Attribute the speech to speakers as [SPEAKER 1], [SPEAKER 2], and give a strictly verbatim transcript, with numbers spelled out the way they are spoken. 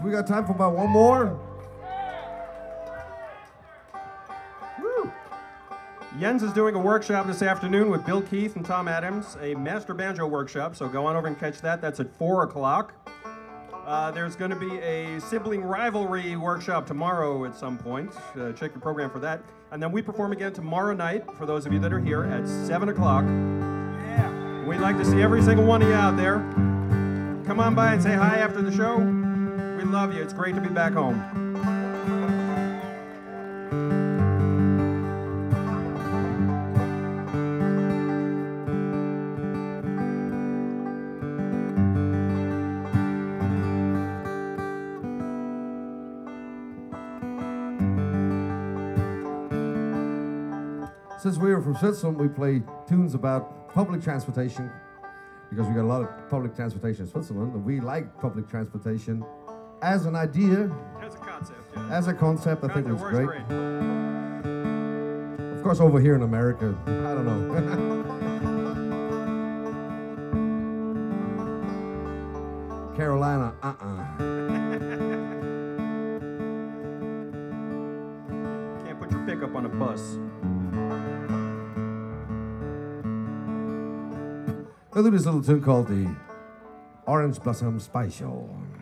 [SPEAKER 1] We got time for about one more.
[SPEAKER 2] Woo. Jens is doing a workshop this afternoon with Bill Keith and Tom Adams, a master banjo workshop, so go on over and catch that. That's at four o'clock. Uh, there's going to be a sibling rivalry workshop tomorrow at some point. Uh, check your program for that. And then we perform again tomorrow night, for those of you that are here, at seven o'clock. Yeah. We'd like to see every single one of you out there. Come on by and say hi after the show. We love you. It's great to be back home.
[SPEAKER 1] Since we are from Switzerland, we play tunes about public transportation because we got a lot of public transportation in Switzerland, and we like public transportation as an idea,
[SPEAKER 2] As a concept, yeah.
[SPEAKER 1] as a concept. I think
[SPEAKER 2] Concept
[SPEAKER 1] it's
[SPEAKER 2] works
[SPEAKER 1] great. Of course, over here in America, I don't know. Carolina, uh-uh.
[SPEAKER 2] Can't put your pickup on a bus.
[SPEAKER 1] I'll do this little tune called the Orange Blossom Special.